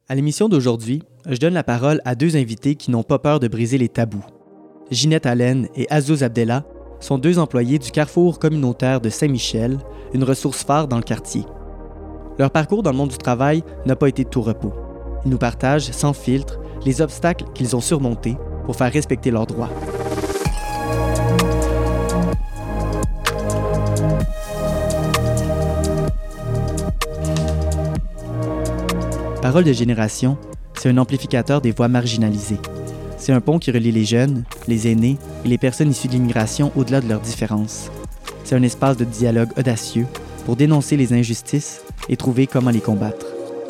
À l'émission d'aujourd'hui, je donne la parole à deux invités qui n'ont pas peur de briser les tabous. Ginette Allen et Azouz Abdellah sont deux employés du Carrefour communautaire de Saint-Michel, une ressource phare dans le quartier. Leur parcours dans le monde du travail n'a pas été de tout repos. Ils nous partagent, sans filtre, les obstacles qu'ils ont surmontés pour faire respecter leurs droits. Parole de génération, c'est un amplificateur des voix marginalisées. C'est un pont qui relie les jeunes, les aînés et les personnes issues de l'immigration au-delà de leurs différences. C'est un espace de dialogue audacieux pour dénoncer les injustices et trouver comment les combattre.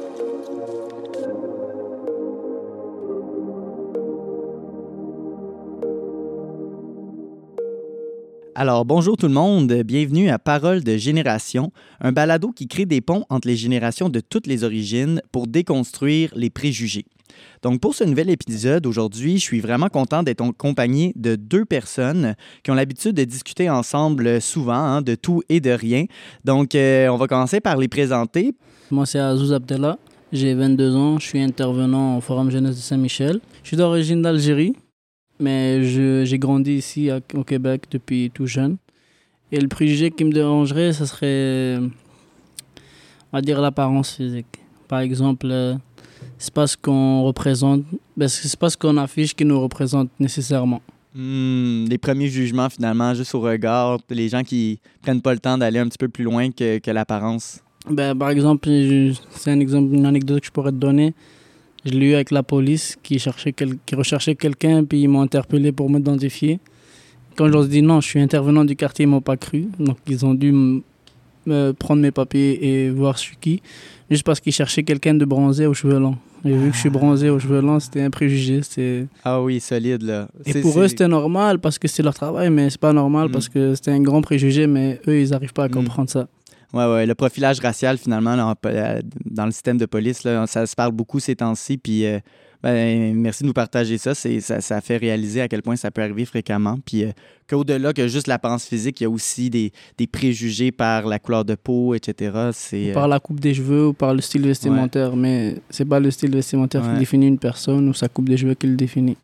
Alors, bonjour tout le monde, bienvenue à Parole de génération, un balado qui crée des ponts entre les générations de toutes les origines pour déconstruire les préjugés. Donc, pour ce nouvel épisode, aujourd'hui, je suis vraiment content d'être en compagnie de deux personnes qui ont l'habitude de discuter ensemble souvent, de tout et de rien. Donc, on va commencer par les présenter. Moi, c'est Azouz Abdellah, j'ai 22 ans, je suis intervenant au Forum Jeunesse de Saint-Michel. Je suis d'origine d'Algérie, mais j'ai grandi ici au Québec depuis tout jeune. Et le préjugé qui me dérangerait, ce serait, on va dire, l'apparence physique. Par exemple, c'est pas ce qu'on représente, c'est pas ce qu'on affiche qui nous représente nécessairement. Les premiers jugements, finalement, juste au regard, les gens qui prennent pas le temps d'aller un petit peu plus loin que l'apparence. Par exemple, c'est une anecdote que je pourrais te donner. Je l'ai eu avec la police qui recherchait quelqu'un, puis ils m'ont interpellé pour m'identifier. Quand je leur ai dit non, je suis intervenant du quartier, ils ne m'ont pas cru. Donc, ils ont dû me prendre mes papiers et voir je suis qui, juste parce qu'ils cherchaient quelqu'un de bronzé aux cheveux longs. Et vu que je suis bronzé aux cheveux longs, c'était un préjugé. Ah oui, solide, là. Et pour eux, c'était normal parce que c'est leur travail, mais c'est pas normal parce que c'était un grand préjugé, mais eux, ils n'arrivent pas à comprendre ça. Ouais, le profilage racial, finalement, là, dans le système de police, là, ça se parle beaucoup ces temps-ci. Puis, merci de nous partager ça. Ça fait réaliser à quel point ça peut arriver fréquemment. Puis, qu'au-delà que juste l'apparence physique, il y a aussi des préjugés par la couleur de peau, etc. Par la coupe des cheveux ou par le style vestimentaire. Ouais. Mais c'est pas le style vestimentaire qui définit une personne ou sa coupe des cheveux qui le définit.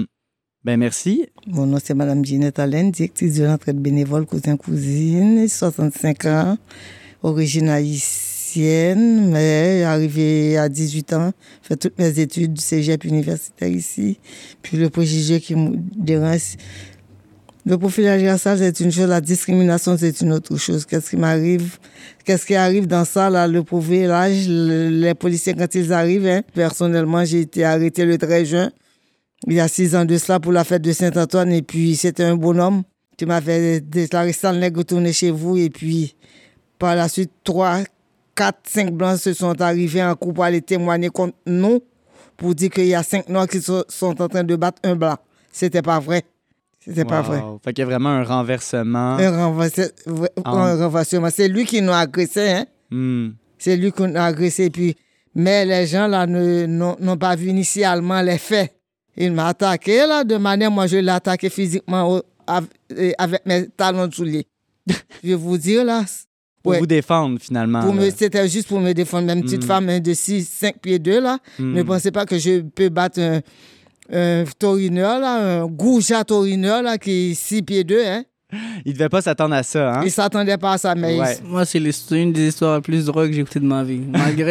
Merci. Mon nom, c'est Mme Ginette Allen, directrice de l'entraide bénévole cousin-cousine, 65 ans. Origine haïtienne, mais arrivée à 18 ans, fait toutes mes études du cégep universitaire ici. Puis le préjugé qui me dérange, le profilage racial, c'est une chose, la discrimination, c'est une autre chose. Qu'est-ce qui arrive dans ça, là, le profilage, les policiers, quand ils arrivent, personnellement, j'ai été arrêtée le 13 juin, il y a 6 ans de cela, pour la fête de Saint-Antoine, et puis c'était un bonhomme qui m'avait déclaré ça, le nègre, retournez chez vous, et puis par la suite, 3, 4, 5 blancs se sont arrivés en cours pour aller témoigner contre nous pour dire qu'il y a 5 noirs qui sont en train de battre un blanc. C'était pas vrai. Pas vrai. Fait qu'il y a vraiment un renversement. Un renversement. C'est lui qui nous a agressés. C'est lui qui nous a agressés. Mais les gens là n'ont pas vu initialement les faits. Il m'a attaqué là, de manière, moi je l'ai attaqué physiquement avec mes talons de souliers. Je vais vous dire là. Pour vous défendre, finalement. C'était juste pour me défendre. Même petite femme de 5 pieds 2, là. Ne pensez pas que je peux battre un taurineur, là, un goujat taurineur, là, qui est 6 pieds 2, hein. Il ne devait pas s'attendre à ça, hein? Il ne s'attendait pas à ça, mais... Ouais. Moi, c'est une des histoires les plus drôles que j'ai écoutées de ma vie.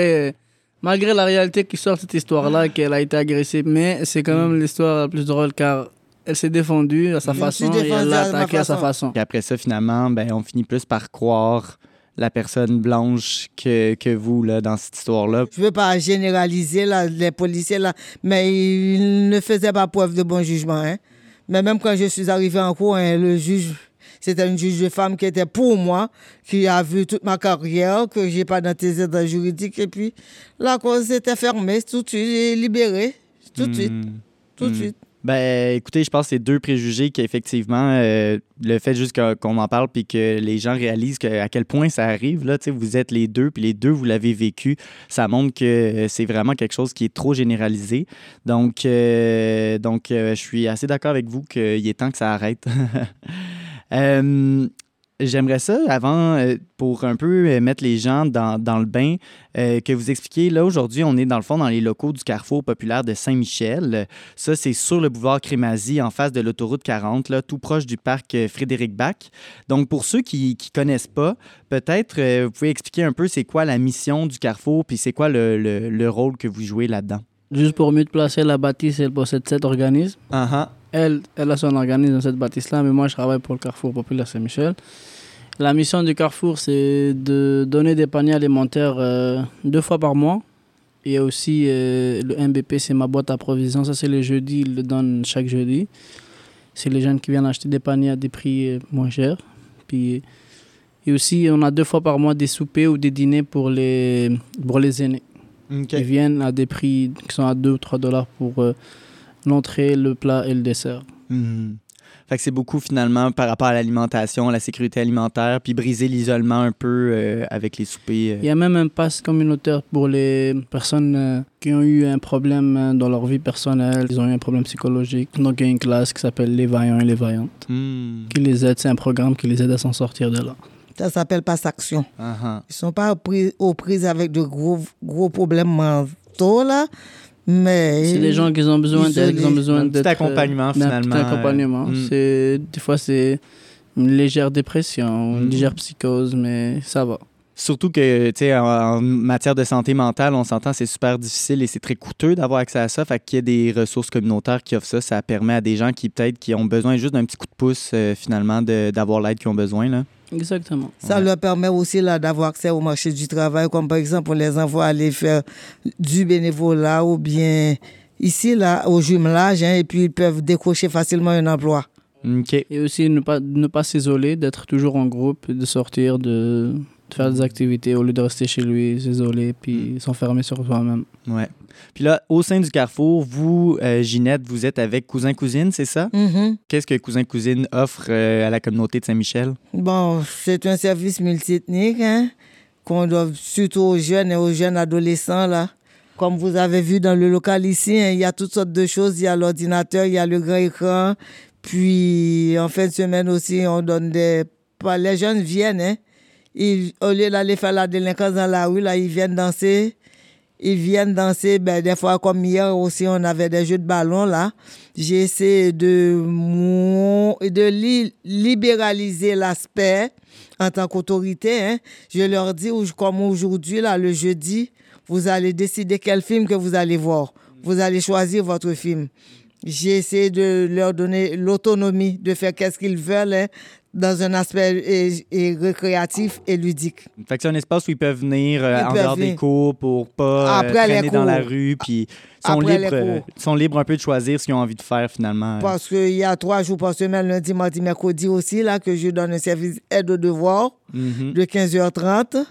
Malgré la réalité qui sort de cette histoire-là, qu'elle a été agressée, mais c'est quand même l'histoire la plus drôle, car... Elle s'est défendue à sa façon et elle l'a attaqué à sa façon. Et après ça, finalement, on finit plus par croire la personne blanche que vous, là, dans cette histoire-là. Je ne veux pas généraliser là, les policiers, là, mais ils ne faisaient pas preuve de bon jugement. Hein. Mais même quand je suis arrivé en cours, le juge, c'était une juge de femme qui était pour moi, qui a vu toute ma carrière, que je n'ai pas d'antécédents juridiques. Et puis, la cause était fermée, tout de suite, et libérée, tout de suite. Écoutez, je pense que c'est deux préjugés qu'effectivement, le fait juste qu'on en parle puis que les gens réalisent à quel point ça arrive, là, vous êtes les deux, puis les deux, vous l'avez vécu, ça montre que c'est vraiment quelque chose qui est trop généralisé. Donc, je suis assez d'accord avec vous qu'il est temps que ça arrête. j'aimerais ça, avant, pour un peu mettre les gens dans le bain, que vous expliquiez, là, aujourd'hui, on est dans le fond dans les locaux du Carrefour populaire de Saint-Michel. Ça, c'est sur le boulevard Crémazie, en face de l'autoroute 40, là, tout proche du parc Frédéric-Bach. Donc, pour ceux qui ne connaissent pas, peut-être, vous pouvez expliquer un peu c'est quoi la mission du Carrefour, puis c'est quoi le rôle que vous jouez là-dedans. Juste pour mieux te placer, la bâtisse, elle possède 7 organismes. Uh-huh. Elle a son organisme dans cette bâtisse-là, mais moi, je travaille pour le Carrefour populaire Saint-Michel. La mission du Carrefour, c'est de donner des paniers alimentaires 2 fois par mois. Et aussi, le MBP, c'est ma boîte à provisions. Ça, c'est le jeudi, ils le donnent chaque jeudi. C'est les jeunes qui viennent acheter des paniers à des prix moins chers. Puis, et aussi, on a 2 fois par mois des soupers ou des dîners pour les aînés. Okay. Ils viennent à des prix qui sont à 2 ou 3 $ pour l'entrée, le plat et le dessert. Mm-hmm. Fait que c'est beaucoup finalement par rapport à l'alimentation, à la sécurité alimentaire, puis briser l'isolement un peu avec les soupers. Il y a même un pass communautaire pour les personnes qui ont eu un problème dans leur vie personnelle. Ils ont eu un problème psychologique. Donc il y a une classe qui s'appelle Les Vaillants et les Vaillantes qui les aide. C'est un programme qui les aide à s'en sortir de là. Ça s'appelle Pass Action. Uh-huh. Ils ne sont pas aux prises avec de gros problèmes mentaux, là. Mais c'est les gens qui ont besoin d'aide, qui ont besoin d'un petit accompagnement finalement. Un petit accompagnement. Des fois, c'est une légère dépression, une légère psychose, mais ça va. Surtout que, tu sais, en matière de santé mentale, on s'entend, c'est super difficile et c'est très coûteux d'avoir accès à ça. Fait qu'il y a des ressources communautaires qui offrent ça. Ça permet à des gens qui, peut-être, qui ont besoin juste d'un petit coup de pouce, finalement, d'avoir l'aide qu'ils ont besoin, là. Exactement. Ça leur permet aussi là, d'avoir accès au marché du travail, comme par exemple, on les envoie aller faire du bénévolat ou bien ici, là, au jumelage, et puis ils peuvent décrocher facilement un emploi. Okay. Et aussi ne pas s'isoler, d'être toujours en groupe, de sortir, de faire des activités au lieu de rester chez lui, s'isoler, puis s'enfermer sur soi-même. Ouais. Puis là, au sein du Carrefour, vous, Ginette, vous êtes avec Cousin-Cousine, c'est ça? Mm-hmm. Qu'est-ce que Cousin-Cousine offre à la communauté de Saint-Michel? Bon, c'est un service multiethnique qu'on donne surtout aux jeunes et aux jeunes adolescents, là. Comme vous avez vu dans le local ici, il y a toutes sortes de choses. Il y a l'ordinateur, il y a le grand écran. Puis, en fin de semaine aussi, on donne les jeunes viennent, au lieu d'aller faire la délinquance dans la rue, là, ils viennent danser. Des fois, comme hier aussi, on avait des jeux de ballon, là. J'ai essayé de libéraliser l'aspect en tant qu'autorité. Je leur dis, comme aujourd'hui, là, le jeudi, vous allez décider quel film que vous allez voir. Vous allez choisir votre film. J'ai essayé de leur donner l'autonomie de faire qu'est-ce qu'ils veulent dans un aspect récréatif et ludique. Fait que c'est un espace où ils peuvent venir en dehors des cours pour pas traîner dans la rue, puis sont libres un peu de choisir ce qu'ils ont envie de faire finalement. Parce qu'il y a 3 jours par semaine, lundi, mardi, mercredi aussi, là, que je donne un service aide aux devoirs de 15h30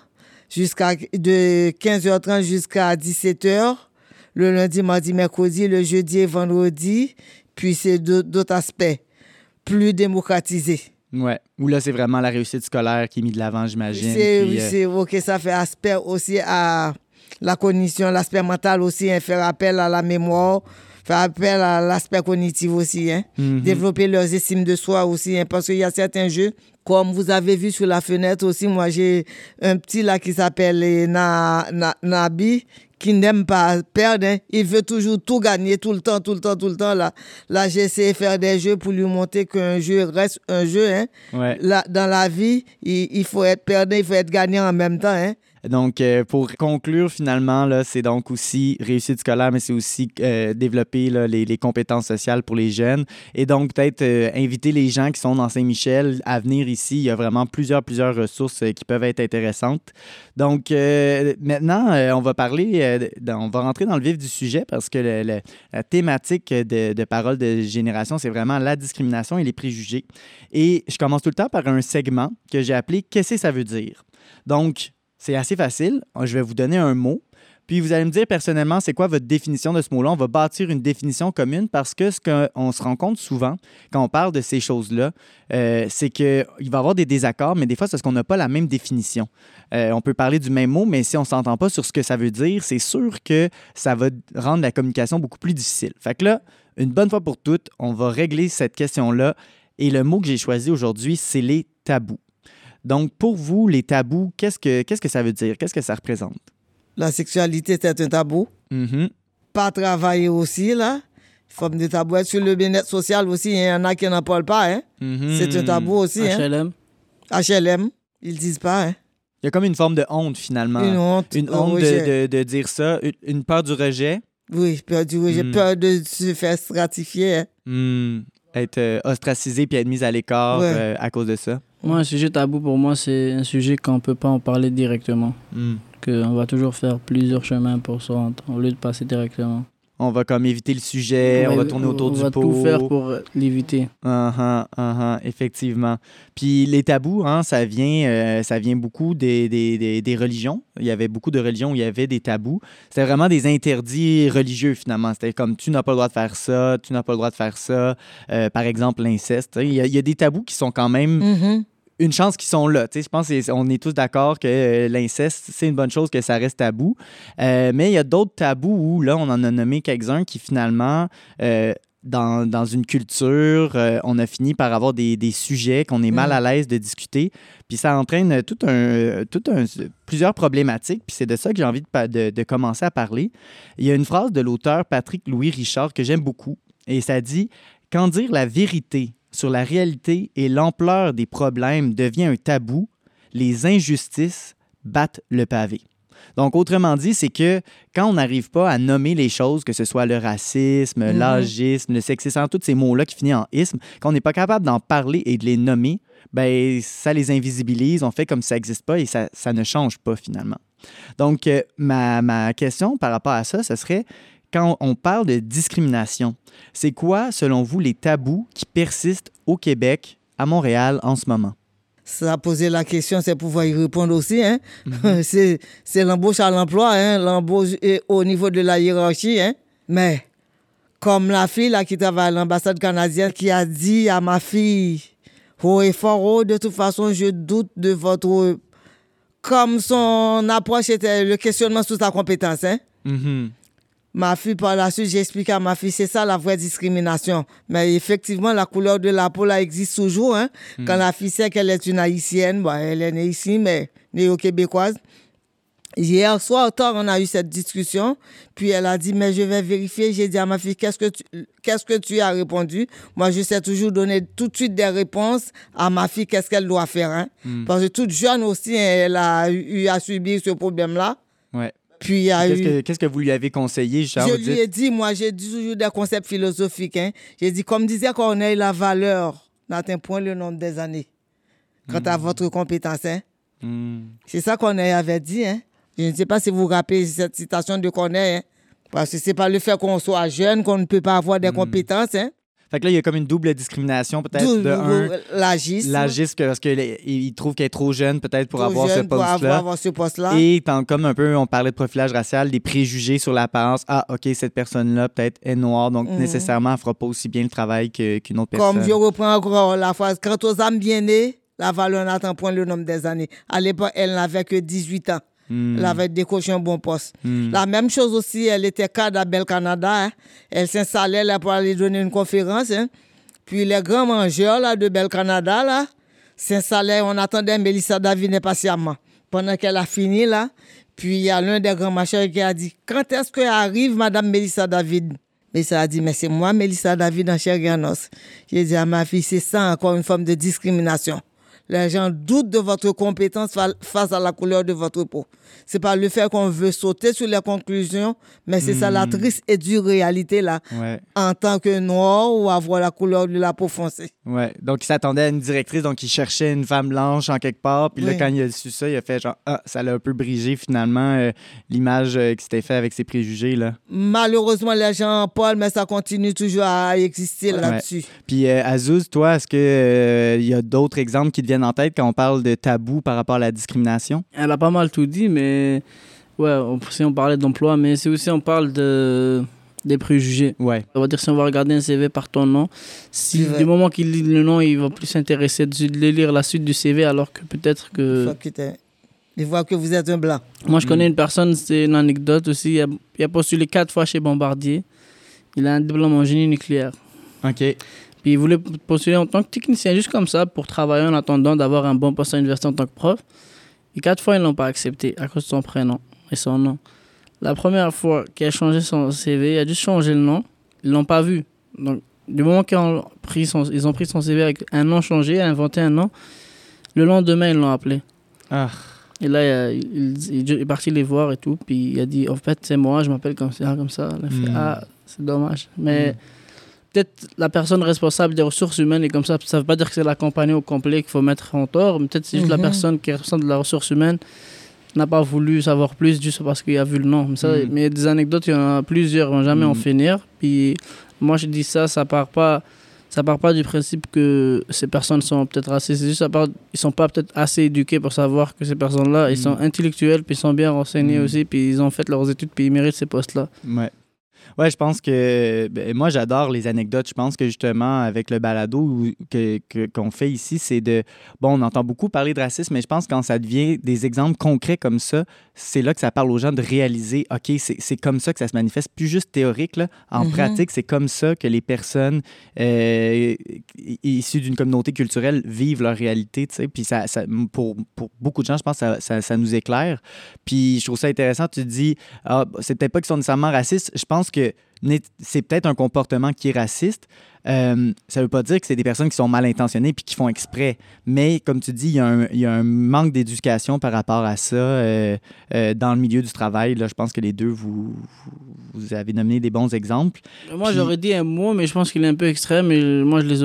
jusqu'à 17h. Le lundi, mardi, mercredi, le jeudi et vendredi. Puis c'est d'autres aspects plus démocratisés. Ouais. Où là, c'est vraiment la réussite scolaire qui est mise de l'avant, j'imagine. C'est OK, ça fait aspect aussi à la cognition, l'aspect mental aussi, faire appel à la mémoire, faire appel à l'aspect cognitif aussi. Développer leurs estimes de soi aussi, parce qu'il y a certains jeux, comme vous avez vu sur la fenêtre aussi, moi j'ai un petit là qui s'appelle Nabi, qui n'aime pas perdre, il veut toujours tout gagner, tout le temps. Là, j'ai essayé de faire des jeux pour lui montrer qu'un jeu reste un jeu. Ouais. Là, dans la vie, il faut être perdant, il faut être gagnant en même temps. Donc, pour conclure, finalement, là, c'est donc aussi réussite scolaire, mais c'est aussi développer là, les compétences sociales pour les jeunes. Et donc, peut-être inviter les gens qui sont dans Saint-Michel à venir ici. Il y a vraiment plusieurs ressources qui peuvent être intéressantes. Donc, maintenant, on va parler, on va rentrer dans le vif du sujet parce que la thématique de Parole de génération, c'est vraiment la discrimination et les préjugés. Et je commence tout le temps par un segment que j'ai appelé « Qu'est-ce que ça veut dire? » Donc, c'est assez facile. Je vais vous donner un mot. Puis vous allez me dire personnellement, c'est quoi votre définition de ce mot-là? On va bâtir une définition commune parce que ce qu'on se rend compte souvent quand on parle de ces choses-là, c'est qu'il va y avoir des désaccords, mais des fois, c'est parce qu'on n'a pas la même définition. On peut parler du même mot, mais si on ne s'entend pas sur ce que ça veut dire, c'est sûr que ça va rendre la communication beaucoup plus difficile. Fait que là, une bonne fois pour toutes, on va régler cette question-là. Et le mot que j'ai choisi aujourd'hui, c'est les tabous. Donc, pour vous, les tabous, qu'est-ce que ça veut dire? Qu'est-ce que ça représente? La sexualité, c'est un tabou. Mhm. Pas travailler aussi, là. Forme de tabou. Être sur le bien-être social aussi, il y en a qui n'en parlent pas. Hein? Mhm. C'est un tabou aussi. HLM. HLM, ils disent pas. Hein? Il y a comme une forme de honte, finalement. Une honte. Une honte de dire ça. Une peur du rejet. Oui, peur du rejet, peur de se faire stratifier. Hein? Être ostracisé puis être mis à l'écart Ouais. à cause de ça. Moi, un sujet tabou, pour moi, c'est un sujet qu'on ne peut pas en parler directement. Qu'on va toujours faire plusieurs chemins pour se rendre, au lieu de passer directement. On va comme éviter le sujet, on va tourner autour du pot. On va tout faire pour l'éviter. Effectivement. Puis les tabous, hein, ça vient beaucoup des religions. Il y avait beaucoup de religions où il y avait des tabous. C'était vraiment des interdits religieux, finalement. C'était comme, tu n'as pas le droit de faire ça, tu n'as pas le droit de faire ça. Par exemple, l'inceste. Il y a des tabous qui sont quand même... une chance qu'ils sont là. Je pense qu'on est tous d'accord que l'inceste, c'est une bonne chose que ça reste tabou. Mais il y a d'autres tabous où, là, on en a nommé quelques-uns qui, finalement, dans une culture, on a fini par avoir des sujets qu'on est mal à l'aise de discuter. Puis ça entraîne plusieurs problématiques. Puis c'est de ça que j'ai envie de commencer à parler. Il y a une phrase de l'auteur Patrick Louis Richard que j'aime beaucoup. Et ça dit « Quand dire la vérité sur la réalité et l'ampleur des problèmes devient un tabou, les injustices battent le pavé. » Donc, autrement dit, c'est que quand on n'arrive pas à nommer les choses, que ce soit le racisme, l'agisme, le sexisme, tous ces mots-là qui finissent en isme, quand on n'est pas capable d'en parler et de les nommer, ben ça les invisibilise, on fait comme si ça n'existe pas et ça ne change pas finalement. Donc, ma question par rapport à ça, ce serait, quand on parle de discrimination, c'est quoi, selon vous, les tabous qui persistent au Québec, à Montréal, en ce moment? Ça a posé la question, c'est pouvoir y répondre aussi. Hein? C'est l'embauche à l'emploi, hein? L'embauche est au niveau de la hiérarchie. Hein? Mais comme la fille là, qui travaille à l'ambassade canadienne qui a dit à ma fille, haut et fort, oh, de toute façon, je doute de votre... Comme son approche était le questionnement sur sa compétence. Hein? Ma fille, par la suite, j'ai expliqué à ma fille, c'est ça la vraie discrimination. Mais effectivement, la couleur de la peau, là, existe toujours. Hein? Quand la fille sait qu'elle est une Haïtienne, bon, elle est née ici, mais née au Québécoise. Hier soir, tard, on a eu cette discussion. Puis elle a dit, mais je vais vérifier. J'ai dit à ma fille, qu'est-ce que tu as répondu? Moi, je sais toujours donner tout de suite des réponses à ma fille, qu'est-ce qu'elle doit faire. Hein? Parce que toute jeune aussi, elle a eu à subir ce problème-là. Ouais. Puis, qu'est-ce que vous lui avez conseillé, Charles? Je lui ai dit, moi, j'ai dit toujours des concepts philosophiques. Hein. J'ai dit, comme disait Corneille, la valeur n'atteint point le nombre des années. Quant à votre compétence. Hein. C'est ça Corneille avait dit. Hein. Je ne sais pas si vous vous rappelez cette citation de Corneille. Hein. Parce que c'est pas le fait qu'on soit jeune qu'on ne peut pas avoir des compétences. Hein. Fait que là, il y a comme une double discrimination, peut-être, l'agisme. L'agisme, parce qu'il trouve qu'elle est trop jeune, peut-être, pour avoir ce poste-là. Et comme un peu, on parlait de profilage racial, des préjugés sur l'apparence. Ah, OK, cette personne-là, peut-être, est noire, donc nécessairement, elle ne fera pas aussi bien le travail qu'une autre personne. Comme je reprends encore la phrase, quant aux âmes bien nées, la valeur n'atteint point le nombre des années. À l'époque, elle n'avait que 18 ans. Elle avait décroché un bon poste. La même chose aussi, elle était cadre à Bell Canada. Hein. Elle s'installait là pour aller donner une conférence. Hein. Puis les grands mangeurs là, de Bell Canada là, s'installaient. On attendait Mélissa David impatiemment. Pendant qu'elle a fini là, puis il y a l'un des grands mangeurs qui a dit, quand est-ce qu'arrive Madame Mélissa David? Mélissa a dit, mais c'est moi Mélissa David en chair et en os. J'ai dit à ma fille, c'est ça encore une forme de discrimination. Les gens doutent de votre compétence face à la couleur de votre peau. C'est pas le fait qu'on veut sauter sur les conclusions, mais c'est ça la triste et dure réalité là. Ouais. En tant que noir ou avoir la couleur de la peau foncée. Ouais. Donc il s'attendait à une directrice, donc il cherchait une femme blanche en quelque part. Puis là, quand il a su ça, il a fait genre, ça l'a un peu brisé finalement l'image qui s'était faite avec ses préjugés là. Malheureusement, les gens en parlent, mais ça continue toujours à exister là-dessus. Puis Azouz, toi, est-ce que y a d'autres exemples qui te viennent en tête quand on parle de tabou par rapport à la discrimination? Elle a pas mal tout dit, mais ouais, si on parlait d'emploi, mais c'est aussi on parle des préjugés. Ouais. On va dire si on va regarder un CV par ton nom, si du moment qu'il lit le nom, il va plus s'intéresser de lire la suite du CV, alors que peut-être que... Il voit que vous êtes un blanc. Moi, je connais une personne, c'est une anecdote aussi, il a postulé 4 fois chez Bombardier. Il a un diplôme en génie nucléaire. OK. Puis il voulait postuler en tant que technicien, juste comme ça, pour travailler en attendant d'avoir un bon poste à l'université en tant que prof. Et 4 fois, ils ne l'ont pas accepté à cause de son prénom et son nom. La première fois qu'il a changé son CV, il a juste changé le nom. Ils ne l'ont pas vu. Donc, du moment qu'ils ont pris son CV avec un nom changé, inventé un nom, le lendemain, ils l'ont appelé. Ah. Et là, il est parti les voir et tout. Puis il a dit, en fait, c'est moi, je m'appelle comme ça, comme ça. Il a fait, ah, c'est dommage. Mais peut-être la personne responsable des ressources humaines est comme ça. Ça ne veut pas dire que c'est la compagnie au complet qu'il faut mettre en tort. Mais peut-être c'est juste la personne qui est responsable de la ressource humaine n'a pas voulu savoir plus juste parce qu'il a vu le nom. Mais des anecdotes, il y en a plusieurs, ils vont jamais en finir. Puis moi, je dis ça part pas du principe que ces personnes sont peut-être racistes. C'est juste ils sont pas peut-être assez éduqués pour savoir que ces personnes-là, ils sont intellectuels, puis ils sont bien renseignés aussi, puis ils ont fait leurs études, puis ils méritent ces postes-là. Ouais, je pense que... moi, j'adore les anecdotes. Je pense que justement, avec le balado qu'on fait ici, c'est de... Bon, on entend beaucoup parler de racisme, mais je pense que quand ça devient des exemples concrets comme ça, c'est là que ça parle aux gens de réaliser, OK, c'est comme ça que ça se manifeste, plus juste théorique, là. En pratique, c'est comme ça que les personnes issues d'une communauté culturelle vivent leur réalité, tu sais. Puis pour beaucoup de gens, je pense que ça nous éclaire. Puis je trouve ça intéressant, tu te dis, c'est peut-être pas qu'ils sont nécessairement racistes. Je pense que c'est peut-être un comportement qui est raciste. Ça ne veut pas dire que c'est des personnes qui sont mal intentionnées puis qui font exprès. Mais comme tu dis, il y a un manque d'éducation par rapport à ça dans le milieu du travail. Là, je pense que les deux, vous avez nommé des bons exemples. Moi, j'aurais dit un mot, mais je pense qu'il est un peu extrême. Mais moi, je les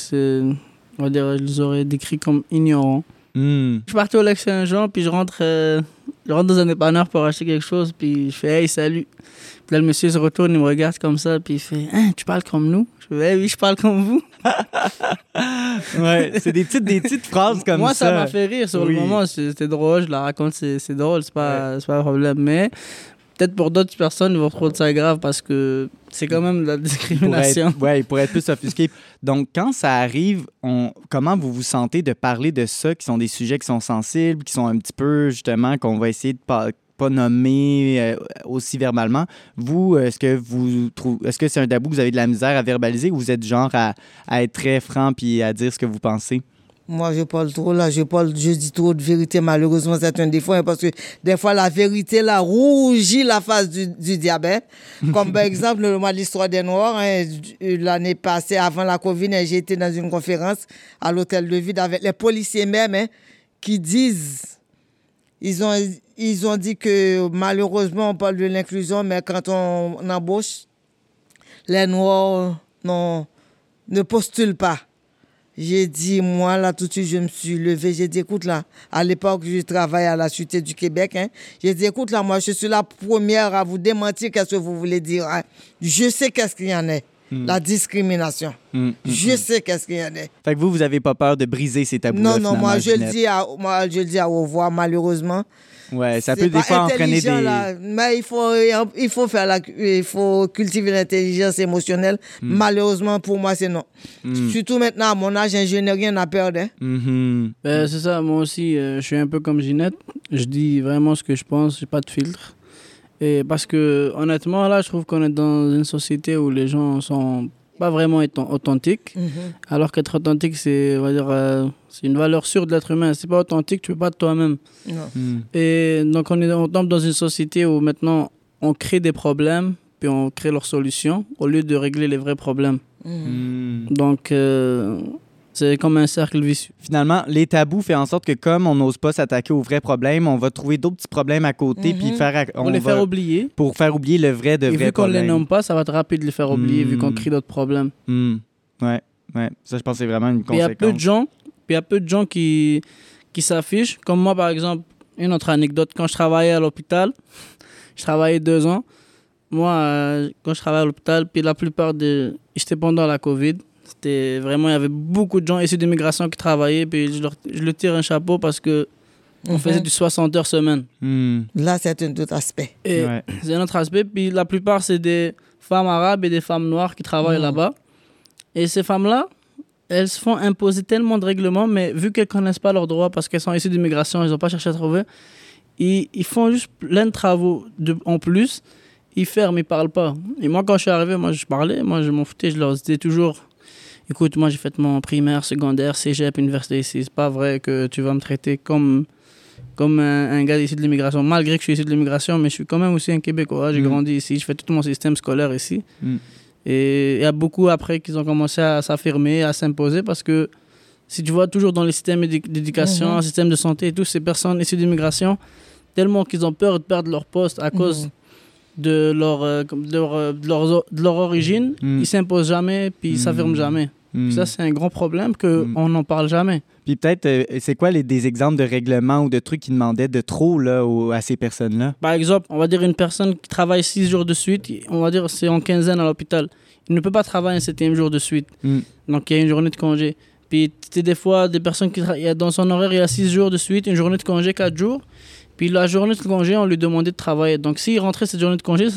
aurais décrits comme ignorants. Je suis parti au Lac-Saint-Jean, puis je rentre dans un dépanneur pour acheter quelque chose, puis je fais « Hey, salut ». Puis là, le monsieur se retourne, il me regarde comme ça, puis il fait « Hein, tu parles comme nous ?» Je fais hey, « Oui, je parle comme vous. » Ouais, c'est des petites phrases comme moi, ça. Moi, ça m'a fait rire sur le moment. C'était drôle, je la raconte, c'est drôle, c'est pas un problème. Mais peut-être pour d'autres personnes, ils vont trouver ça grave parce que c'est quand même de la discrimination. Il pourrait être plus offusqué. Donc, quand ça arrive, comment vous vous sentez de parler de ça, qui sont des sujets qui sont sensibles, qui sont un petit peu, justement, qu'on va essayer de pas nommer aussi verbalement? Vous, est-ce que c'est un tabou que vous avez de la misère à verbaliser ou vous êtes du genre à être très franc puis à dire ce que vous pensez? Moi, je parle trop, là. Je dis trop de vérité. Malheureusement, c'est un défaut, hein, parce que des fois, la vérité, là, rougit la face du diabète. Comme, par exemple, le mois de l'histoire des Noirs, hein, l'année passée, avant la COVID, hein, j'ai été dans une conférence à l'Hôtel de Ville avec les policiers même, hein, qui disent, ils ont dit que malheureusement, on parle de l'inclusion, mais quand on embauche, les Noirs ne postulent pas. J'ai dit, moi, là, tout de suite, je me suis levée. J'ai dit, écoute, là, à l'époque, je travaillais à la Sûreté du Québec. Hein, j'ai dit, écoute, là, moi, je suis la première à vous démentir qu'est-ce que vous voulez dire. Hein. Je sais qu'est-ce qu'il y en a. La discrimination. Je sais qu'est-ce qu'il y en a. Fait que vous avez pas peur de briser ces tabous-là? Non, moi, je le dis à au revoir, malheureusement. Ouais, ça peut des fois entraîner des... Là, mais il faut cultiver l'intelligence émotionnelle. Malheureusement, pour moi, c'est non. Surtout maintenant, à mon âge, je n'ai rien à perdre. Hein. C'est ça, moi aussi, je suis un peu comme Ginette. Je dis vraiment ce que je pense, j'ai pas de filtre. Et parce que, honnêtement, là, je trouve qu'on est dans une société où les gens sont pas vraiment authentiques. Alors qu'être authentique, c'est, on va dire, c'est une valeur sûre de l'être humain. Si c'est pas authentique, tu peux pas être toi-même. Et donc, on tombe dans une société où maintenant, on crée des problèmes, puis on crée leurs solutions, au lieu de régler les vrais problèmes. Donc, c'est comme un cercle vicieux. Finalement, les tabous font en sorte que comme on n'ose pas s'attaquer aux vrais problèmes, on va trouver d'autres petits problèmes à côté puis faire oublier. Pour faire oublier le vrai de vrai problème. Et vu qu'on ne les nomme pas, ça va être rapide de les faire oublier vu qu'on crée d'autres problèmes. Ouais. Ça, je pense que c'est vraiment une conséquence. Il y a peu de gens qui s'affichent. Comme moi, par exemple, une autre anecdote. Quand je travaillais à l'hôpital, je travaillais 2 ans. Moi, quand je travaillais à l'hôpital, puis la plupart j'étais pendant la COVID. C'était vraiment, il y avait beaucoup de gens issus d'immigration qui travaillaient, puis je leur tire un chapeau parce que on faisait du 60 heures semaine. Là, c'est un autre aspect. C'est un autre aspect. Puis la plupart, c'est des femmes arabes et des femmes noires qui travaillent là-bas. Et ces femmes-là, elles se font imposer tellement de règlements, mais vu qu'elles ne connaissent pas leurs droits parce qu'elles sont issues d'immigration, elles n'ont pas cherché à trouver, ils font juste plein de travaux en plus. Ils ferment, ils ne parlent pas. Et moi, quand je suis arrivé, je parlais, je m'en foutais, je leur disais toujours... écoute, moi j'ai fait mon primaire, secondaire, cégep, université ici. C'est pas vrai que tu vas me traiter comme un gars ici de l'immigration. Malgré que je suis ici de l'immigration, mais je suis quand même aussi un Québécois. J'ai grandi ici, je fais tout mon système scolaire ici. Et il y a beaucoup après qu'ils ont commencé à s'affirmer, à s'imposer parce que si tu vois toujours dans les systèmes d'éducation, système de santé et tout, ces personnes issues d'immigration, tellement qu'ils ont peur de perdre leur poste à cause de leur origine, ils s'imposent jamais, puis ils s'affirment jamais. Puis ça, c'est un grand problème qu'on n'en parle jamais. Puis peut-être, c'est quoi des exemples de règlements ou de trucs qui demandaient de trop là, à ces personnes-là? Par exemple, on va dire une personne qui travaille 6 jours de suite, on va dire c'est en quinzaine à l'hôpital. Il ne peut pas travailler un 7e jour de suite. Donc, il y a une journée de congé. Puis, des fois, des personnes qui dans son horaire, il y a 6 jours de suite, une journée de congé, 4 jours. Puis, la journée de congé, on lui demandait de travailler. Donc, s'il rentrait cette journée de congé,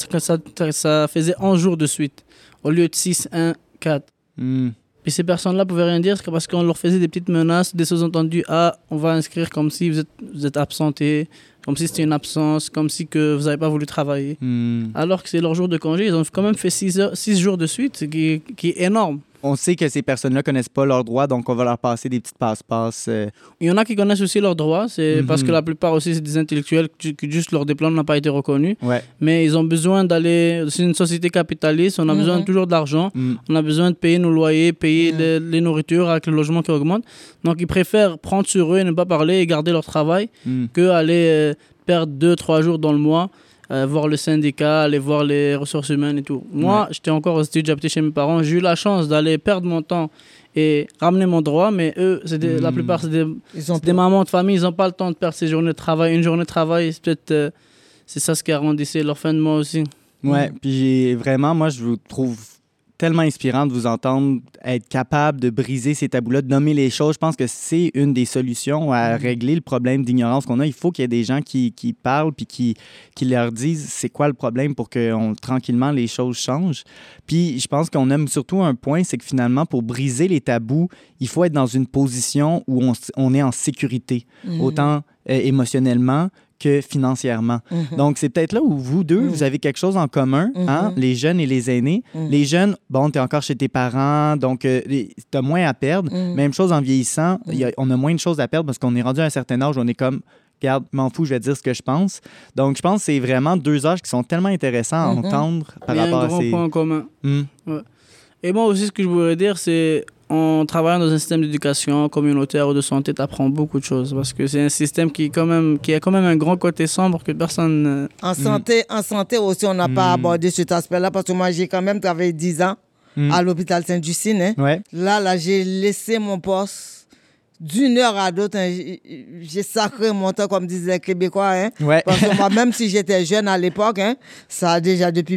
ça faisait 11 jours de suite, au lieu de 6, 1, 4. Puis, ces personnes-là pouvaient rien dire parce qu'on leur faisait des petites menaces, des sous-entendus. Ah, on va inscrire comme si vous êtes absenté, comme si c'était une absence, comme si que vous n'avez pas voulu travailler. Alors que c'est leur jour de congé, ils ont quand même fait 6 jours de suite, ce qui est énorme. On sait que ces personnes-là connaissent pas leurs droits, donc on va leur passer des petites passe-passe. Il y en a qui connaissent aussi leurs droits, c'est parce que la plupart aussi, c'est des intellectuels que juste leur diplôme n'a pas été reconnu. Mais ils ont besoin d'aller... C'est une société capitaliste, on a besoin toujours d'argent, on a besoin de payer nos loyers, payer les nourritures avec le logement qui augmente. Donc, ils préfèrent prendre sur eux et ne pas parler et garder leur travail qu'aller perdre 2-3 jours dans le mois. Voir le syndicat, aller voir les ressources humaines et tout. Moi, j'étais encore aux études, j'habitais chez mes parents. J'ai eu la chance d'aller perdre mon temps et ramener mon droit, mais eux, la plupart, c'est des mamans de famille. Ils n'ont pas le temps de perdre ces journées de travail. Une journée de travail, c'est peut-être... c'est ça ce qui arrondissait leur fin de mois aussi. Ouais, puis vraiment, moi, je vous trouve tellement inspirant de vous entendre être capable de briser ces tabous-là, de nommer les choses. Je pense que c'est une des solutions à régler le problème d'ignorance qu'on a. Il faut qu'il y ait des gens qui parlent puis qui leur disent c'est quoi le problème pour que tranquillement les choses changent. Puis je pense qu'on a surtout un point, c'est que finalement, pour briser les tabous, il faut être dans une position où on est en sécurité, autant émotionnellement que financièrement. Donc, c'est peut-être là où vous deux, vous avez quelque chose en commun, hein, les jeunes et les aînés. Les jeunes, bon, t'es encore chez tes parents, donc t'as moins à perdre. Même chose en vieillissant, on a moins de choses à perdre parce qu'on est rendu à un certain âge où on est comme, regarde, m'en fous, je vais dire ce que je pense. Donc, je pense que c'est vraiment 2 âges qui sont tellement intéressants à entendre par rapport à ces... Il y a un grand point en commun. Ouais. Et moi aussi, ce que je voudrais dire, c'est en travaillant dans un système d'éducation communautaire ou de santé, tu apprends beaucoup de choses parce que c'est un système qui a quand même un grand côté sombre que personne... En santé aussi, on n'a pas abordé cet aspect-là parce que moi, j'ai quand même travaillé 10 ans à l'hôpital Sainte-Justine. Hein. Ouais. Là, j'ai laissé mon poste d'une heure à l'autre. Hein, j'ai sacré mon temps, comme disaient les Québécois. Hein, parce que moi, même si j'étais jeune à l'époque, hein, ça a déjà depuis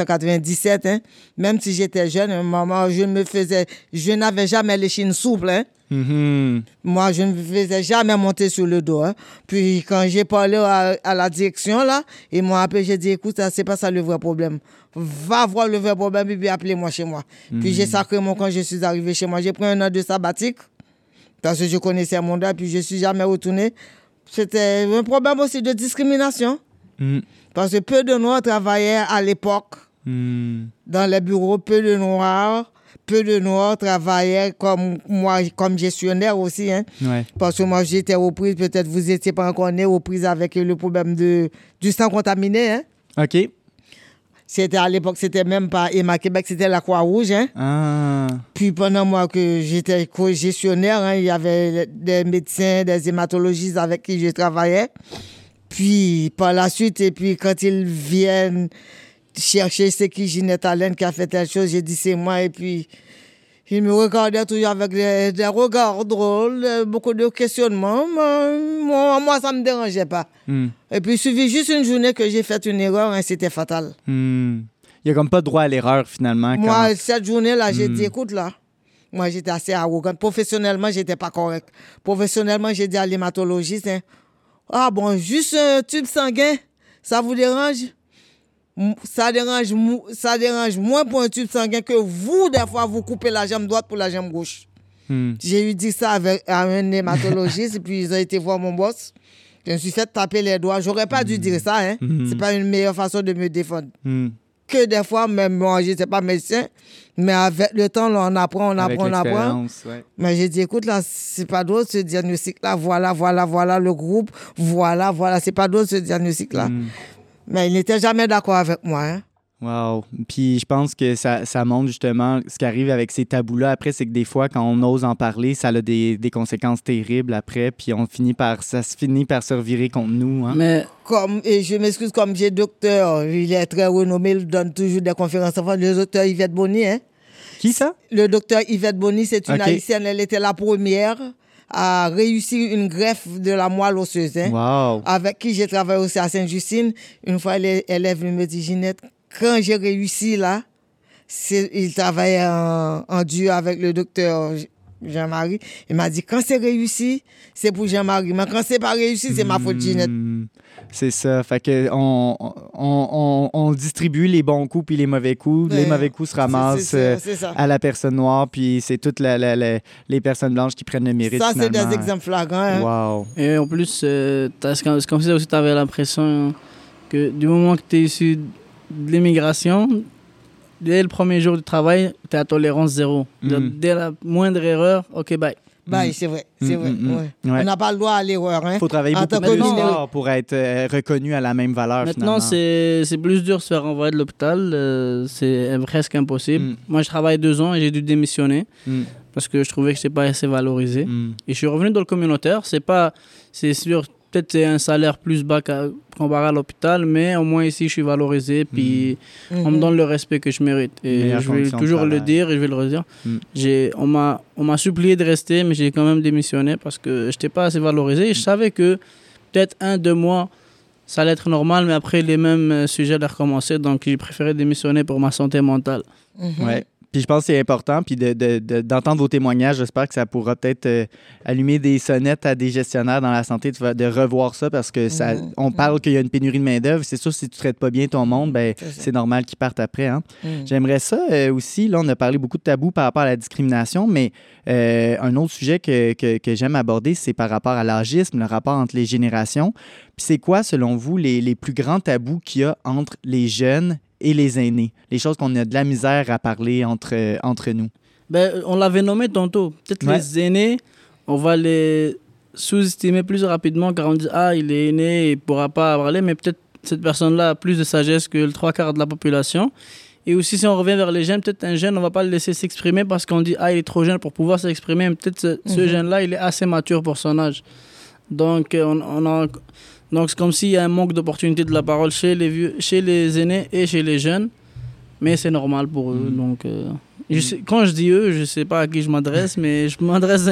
1997, hein, même si j'étais jeune, maman, je n'avais jamais les chines souples. Hein. Moi, je ne me faisais jamais monter sur le dos. Hein. Puis, quand j'ai parlé à la direction, là, ils m'ont appelé, j'ai dit, écoute, c'est pas ça le vrai problème. Va voir le vrai problème et puis appelez-moi chez moi. Puis, j'ai sacré mon quand je suis arrivé chez moi. J'ai pris un an de sabbatique parce que je connaissais mon droit, puis je ne suis jamais retourné. C'était un problème aussi de discrimination. Parce que peu de Noirs travaillaient à l'époque dans les bureaux, peu de Noirs travaillaient comme moi, comme gestionnaire aussi. Hein. Parce que moi, j'étais aux prises, peut-être vous n'étiez pas encore né, aux prises avec le problème du sang contaminé. Hein. OK. C'était à l'époque, c'était même pas Emma Québec, c'était la Croix-Rouge. Hein. Puis pendant moi que j'étais co-gestionnaire, hein, il y avait des médecins, des hématologistes avec qui je travaillais. Puis par la suite, et puis quand ils viennent chercher c'est qui Ginette Allen qui a fait telle chose, j'ai dit c'est moi. Et puis ils me regardaient toujours avec des regards drôles, beaucoup de questionnements. Moi, ça ne me dérangeait pas. Et puis, il suffit juste une journée que j'ai fait une erreur, hein, c'était fatal. Il n'y a comme pas droit à l'erreur, finalement. Moi, cette journée-là, j'ai dit, écoute, là, moi, j'étais assez arrogante. Professionnellement, j'étais pas correct. Professionnellement, j'ai dit à l'hématologiste, hein, ah bon, juste un tube sanguin, ça vous dérange? Ça dérange moins pour un tube sanguin que vous, des fois, vous coupez la jambe droite pour la jambe gauche. J'ai eu dit ça à un hématologiste, et puis ils ont été voir mon boss. Je me suis fait taper les doigts. J'aurais pas dû dire ça, hein. C'est pas une meilleure façon de me défendre. que des fois, même moi, je n'étais pas médecin, mais avec le temps, là, on apprend. Ouais. Mais j'ai dit, écoute, là, c'est pas drôle ce diagnostic-là. Voilà le groupe. Voilà. C'est pas drôle ce diagnostic-là. Mais il n'était jamais d'accord avec moi. Hein. Wow. Puis je pense que ça montre justement ce qui arrive avec ces tabous-là. Après, c'est que des fois, quand on ose en parler, ça a des conséquences terribles après. Puis ça se finit par se revirer contre nous. Hein? Mais Et je m'excuse, comme j'ai docteur, il est très renommé, il donne toujours des conférences. Enfin, le docteur Yvette Bonny, hein? Qui ça? Le docteur Yvette Bonny, c'est une OK. haïtienne. Elle était la première à réussir une greffe de la moelle osseuse. Hein? Wow. Avec qui j'ai travaillé aussi à Sainte-Justine. Une fois, elle est venue me dire, Ginette, quand j'ai réussi là, il travaillait en duo avec le docteur Jean-Marie. Il m'a dit, quand c'est réussi, c'est pour Jean-Marie. Mais quand c'est pas réussi, c'est ma faute, Ginette. C'est ça. Fait que on distribue les bons coups puis les mauvais coups. Les mauvais coups se ramassent c'est ça. à la personne noire, puis c'est toutes les personnes blanches qui prennent le mérite. Ça, c'est finalement. des exemples flagrants. Hein. Wow. et en plus, c'est comme si tu avais l'impression que du moment que tu es issu de l'immigration, dès le premier jour du travail, tu es à tolérance zéro. Dès la moindre erreur, OK, bye. Bye, c'est vrai. Ouais. Ouais. On n'a pas le droit à l'erreur. Hein. Il faut travailler En beaucoup tant que plus mineur. fort pour être reconnu à la même valeur. Maintenant, finalement. c'est plus dur de se faire renvoyer de l'hôpital. C'est presque impossible. Moi, je travaille 2 ans et j'ai dû démissionner parce que je trouvais que je n'étais pas assez valorisé. Et je suis revenu dans le communautaire. C'est sûr, peut-être c'est un salaire plus bas comparé à l'hôpital, mais au moins ici, je suis valorisé. Puis on me donne le respect que je mérite. Et Meilleure je vais condition de toujours le travail. dire et je vais le redire. On m'a supplié de rester, mais j'ai quand même démissionné parce que je n'étais pas assez valorisé. Et je savais que peut-être 1-2 mois, ça allait être normal, mais après, les mêmes sujets allaient recommencer. Donc, j'ai préféré démissionner pour ma santé mentale. Ouais. Puis je pense que c'est important, puis d'entendre vos témoignages, j'espère que ça pourra peut-être allumer des sonnettes à des gestionnaires dans la santé de revoir ça, parce que on parle qu'il y a une pénurie de main-d'œuvre. C'est sûr, si tu ne traites pas bien ton monde, ben, c'est normal qu'ils partent après. Hein? J'aimerais ça aussi, là, on a parlé beaucoup de tabous par rapport à la discrimination, mais un autre sujet que j'aime aborder, c'est par rapport à l'âgisme, le rapport entre les générations. Puis c'est quoi, selon vous, les plus grands tabous qu'il y a entre les jeunes et les aînés, les choses qu'on a de la misère à parler entre nous? Ben, on l'avait nommé tantôt. Peut-être les aînés, on va les sous-estimer plus rapidement car on dit « Ah, il est aîné, il ne pourra pas parler », mais peut-être cette personne-là a plus de sagesse que le 3/4 de la population. Et aussi, si on revient vers les jeunes, peut-être un jeune, on ne va pas le laisser s'exprimer parce qu'on dit « Ah, il est trop jeune pour pouvoir s'exprimer », mais peut-être ce jeune-là, il est assez mature pour son âge. Donc, donc, c'est comme s'il y a un manque d'opportunité de la parole chez les aînés et chez les jeunes, mais c'est normal pour eux. Donc, quand je dis eux, je ne sais pas à qui je m'adresse, mais je m'adresse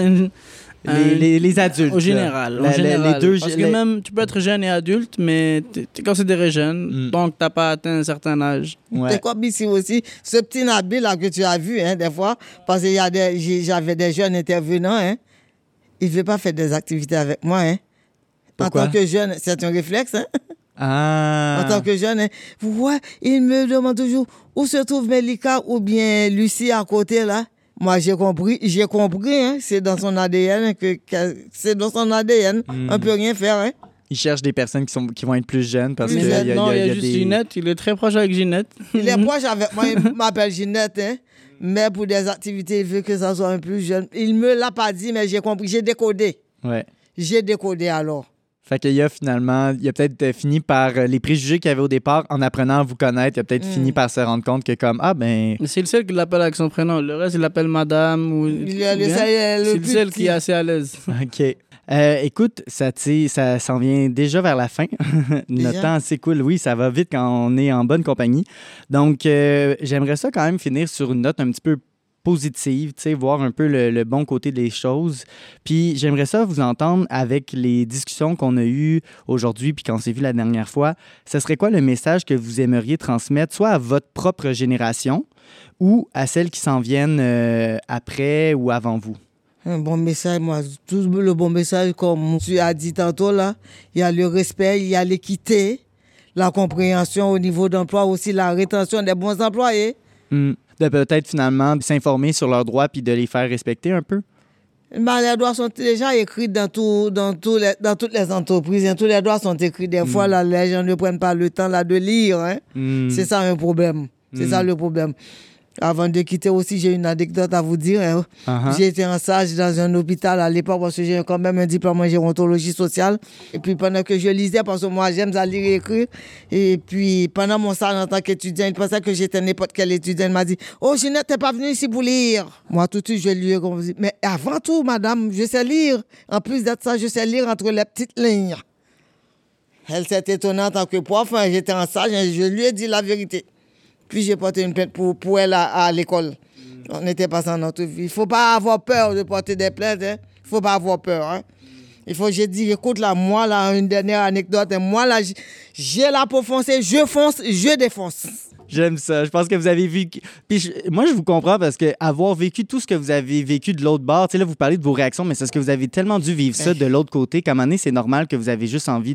à les adultes. Au général. Les deux, parce que même, tu peux être jeune et adulte, mais tu es considéré jeune, donc tu n'as pas atteint un certain âge. Ouais. C'est comme ici aussi, ce petit Nabil là que tu as vu, hein, des fois, parce que j'avais des jeunes intervenants, hein, il ne veut pas faire des activités avec moi, hein. Pourquoi? En tant que jeune, c'est un réflexe, hein? Ah. En tant que jeune, hein, ouais, il me demande toujours où se trouve Melika ou bien Lucie à côté, là. Moi, j'ai compris, hein, c'est dans son ADN, c'est dans son ADN, on peut rien faire, hein. Il cherche des personnes qui vont être plus jeunes parce Mais que maintenant, il y a juste des... Ginette, il est très proche avec Ginette. Il est proche avec moi, il m'appelle Ginette, hein. Mais pour des activités, il veut que ça soit un plus jeune. Il me l'a pas dit, mais j'ai compris, j'ai décodé. Ouais. J'ai décodé alors. Fait qu'il y a finalement, il a peut-être fini par les préjugés qu'il y avait au départ, en apprenant à vous connaître, il a peut-être fini par se rendre compte que comme, ah ben... Mais c'est le seul qui l'appelle avec son prénom. Le reste, il l'appelle madame ou... C'est le seul qui est assez à l'aise. OK. Écoute, ça s'en vient déjà vers la fin. Notre temps s'écoule. Oui, ça va vite quand on est en bonne compagnie. Donc, j'aimerais ça quand même finir sur une note un petit peu positive, tu sais, voir un peu le bon côté des choses. Puis j'aimerais ça vous entendre avec les discussions qu'on a eues aujourd'hui puis qu'on s'est vu la dernière fois. Ce serait quoi le message que vous aimeriez transmettre, soit à votre propre génération ou à celles qui s'en viennent après ou avant vous? Un bon message, moi, tout le bon message, comme tu as dit tantôt, là, il y a le respect, il y a l'équité, la compréhension au niveau d'emploi, aussi la rétention des bons employés. De peut-être finalement s'informer sur leurs droits puis de les faire respecter un peu? Ben, les droits sont déjà écrits dans toutes les entreprises. Tous les droits sont écrits. Des fois, là, les gens ne prennent pas le temps là, de lire. Hein. C'est ça un problème. C'est ça le problème. Avant de quitter aussi, j'ai une anecdote à vous dire. Hein. J'ai été en stage dans un hôpital à l'époque parce que j'ai quand même un diplôme en gérontologie sociale. Et puis pendant que je lisais, parce que moi j'aime ça lire et écrire, et puis pendant mon stage en tant qu'étudiant, il pensait que j'étais n'importe quel étudiant. Il m'a dit « Oh Ginette, t'es pas venue ici pour lire ?» Moi tout de suite, je lui ai dit « Mais avant tout, madame, je sais lire. En plus de ça, je sais lire entre les petites lignes. » Elle s'est étonnée en tant que prof. Hein, j'étais en stage et je lui ai dit la vérité. Puis j'ai porté une plainte pour elle à l'école. On n'était pas en entrevue. Il ne faut pas avoir peur de porter des plaintes. Hein. Il ne faut pas avoir peur. Hein. J'ai dit, écoute, là, moi, là, une dernière anecdote. Hein, moi, là, j'ai la peau foncée, je fonce, je défonce. J'aime ça. Je pense que vous avez vécu... Puis moi, je vous comprends parce que avoir vécu tout ce que vous avez vécu de l'autre bord, tu sais, là, vous parlez de vos réactions, mais c'est parce que vous avez tellement dû vivre ça de l'autre côté qu'à un moment donné, c'est normal que vous avez juste envie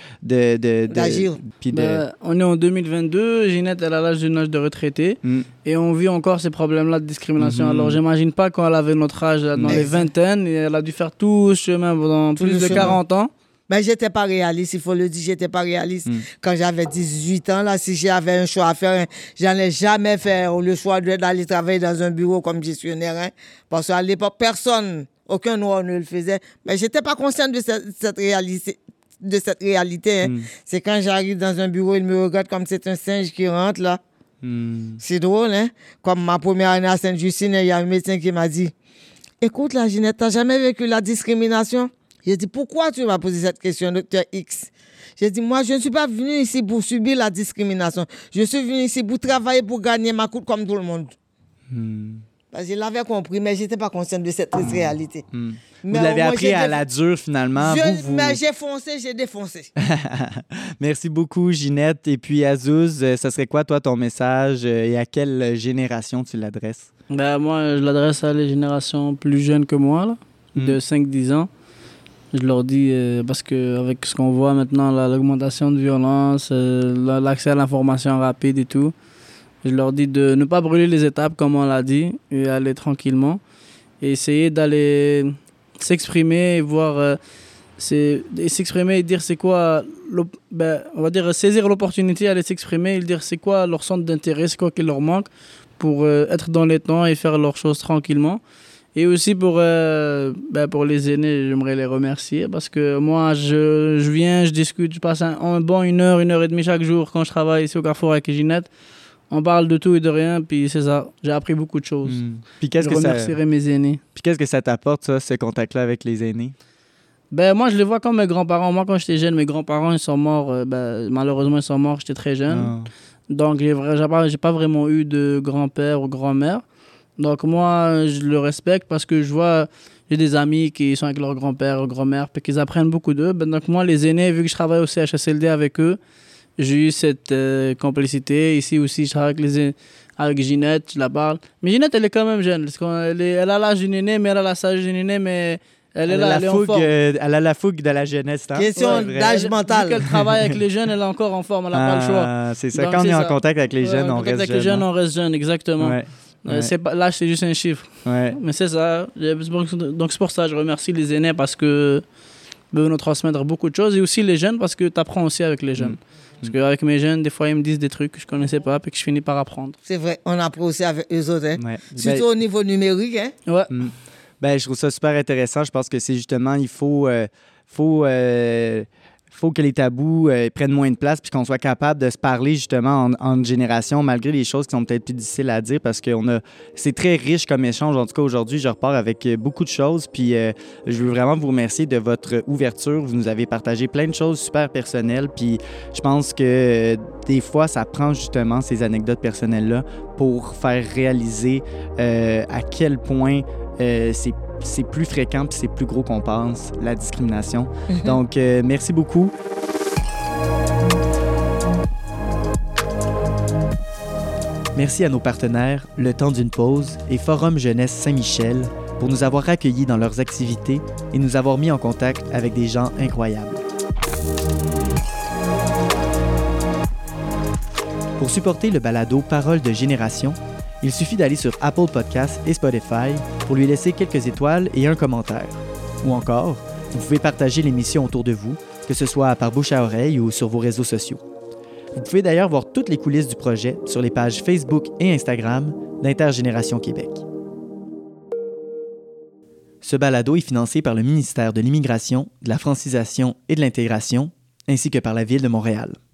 d'agir. On est en 2022. Ginette, elle a l'âge d'une âge de retraité et on vit encore ces problèmes-là de discrimination. Alors, j'imagine pas quand elle avait notre âge, dans les vingtaines, et elle a dû faire tout ce chemin pendant plus de 40 ans. Mais j'étais pas réaliste, il faut le dire, j'étais pas réaliste. Quand j'avais 18 ans, là, si j'avais un choix à faire, j'allais jamais faire le choix d'aller travailler dans un bureau comme gestionnaire. Hein, parce qu'à l'époque, aucun noir ne le faisait. Mais j'étais pas consciente de cette réalité. Hein. C'est quand j'arrive dans un bureau, ils me regardent comme c'est un singe qui rentre, là. C'est drôle, hein. Comme ma première année à Sainte-Justine, il y a un médecin qui m'a dit, écoute, là, Ginette, t'as jamais vécu la discrimination? J'ai dit, pourquoi tu m'as posé cette question, docteur X? J'ai dit, moi, je ne suis pas venu ici pour subir la discrimination. Je suis venu ici pour travailler, pour gagner ma croûte comme tout le monde. Parce que je l'avais compris, mais je n'étais pas consciente de cette réalité. Vous l'avez appris à la dure, finalement. Mais j'ai foncé, j'ai défoncé. Merci beaucoup, Ginette. Et puis, Azouz, ça serait quoi, toi, ton message et à quelle génération tu l'adresses? Moi, je l'adresse à les générations plus jeunes que moi, là, de 5-10 ans. Je leur dis, parce qu'avec ce qu'on voit maintenant, l'augmentation de violence, l'accès à l'information rapide et tout, je leur dis de ne pas brûler les étapes, comme on l'a dit, et aller tranquillement. Et essayer d'aller s'exprimer et voir, s'exprimer et dire c'est quoi, on va dire saisir l'opportunité, aller s'exprimer et dire c'est quoi leur centre d'intérêt, c'est quoi qui leur manque pour être dans les temps et faire leurs choses tranquillement. Et aussi pour les aînés, j'aimerais les remercier parce que moi, je viens, je discute, je passe une heure et demie chaque jour quand je travaille ici au Carrefour avec Ginette. On parle de tout et de rien, puis c'est ça. J'ai appris beaucoup de choses. Puis je remercierai mes aînés. Puis qu'est-ce que ça t'apporte, ça, ce contact-là avec les aînés? Moi, je les vois comme mes grands-parents. Moi, quand j'étais jeune, mes grands-parents, ils sont morts. Malheureusement, ils sont morts, j'étais très jeune. Donc, j'ai pas vraiment eu de grand-père ou grand-mère. Donc moi, je le respecte parce que je vois, j'ai des amis qui sont avec leur grand-père ou grand-mère puis qu'ils apprennent beaucoup d'eux. Donc moi, les aînés, vu que je travaille au CHSLD avec eux, j'ai eu cette complicité. Ici aussi, je travaille avec Ginette, je la parle. Mais Ginette, elle est quand même jeune. Elle a l'âge d'une aînée, mais elle a la sagesse d'une aînée, mais elle est là, elle est en forme. Elle a la fougue de la jeunesse. Hein? Question d'âge mental. Vu qu'elle travaille avec les jeunes, elle est encore en forme, elle n'a pas le choix. C'est ça, donc, quand on est en contact avec les jeunes, on reste jeune. Avec les jeunes, on reste jeune, exactement. Ouais. L'âge, c'est juste un chiffre. Ouais. Mais c'est ça. Donc, c'est pour ça que je remercie les aînés parce que nous transmettre beaucoup de choses et aussi les jeunes parce que tu apprends aussi avec les jeunes. Parce qu'avec mes jeunes, des fois, ils me disent des trucs que je ne connaissais pas et que je finis par apprendre. C'est vrai, on apprend aussi avec eux autres. Hein? Ouais. Surtout au niveau numérique. Hein? Ouais. Je trouve ça super intéressant. Je pense que c'est justement, il faut que les tabous prennent moins de place puis qu'on soit capable de se parler justement en génération malgré les choses qui sont peut-être plus difficiles à dire parce que c'est très riche comme échange. En tout cas, aujourd'hui, je repars avec beaucoup de choses puis je veux vraiment vous remercier de votre ouverture. Vous nous avez partagé plein de choses super personnelles puis je pense que des fois, ça prend justement ces anecdotes personnelles-là pour faire réaliser à quel point c'est plus fréquent puis c'est plus gros qu'on pense, la discrimination. Donc, merci beaucoup. Merci à nos partenaires, Le Temps d'une pause et Forum Jeunesse Saint-Michel, pour nous avoir accueillis dans leurs activités et nous avoir mis en contact avec des gens incroyables. Pour supporter le balado Paroles de génération, Il suffit d'aller sur Apple Podcasts et Spotify pour lui laisser quelques étoiles et un commentaire. Ou encore, vous pouvez partager l'émission autour de vous, que ce soit par bouche à oreille ou sur vos réseaux sociaux. Vous pouvez d'ailleurs voir toutes les coulisses du projet sur les pages Facebook et Instagram d'Intergénération Québec. Ce balado est financé par le ministère de l'Immigration, de la Francisation et de l'Intégration, ainsi que par la Ville de Montréal.